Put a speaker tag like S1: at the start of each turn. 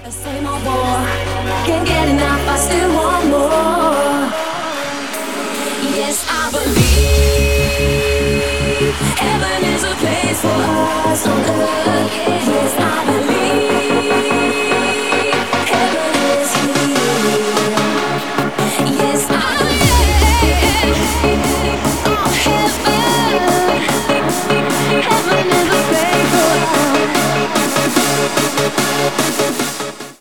S1: The same old war, can't get enough, I still want more. Yes, I believe heaven is a place for us on earth, yeah.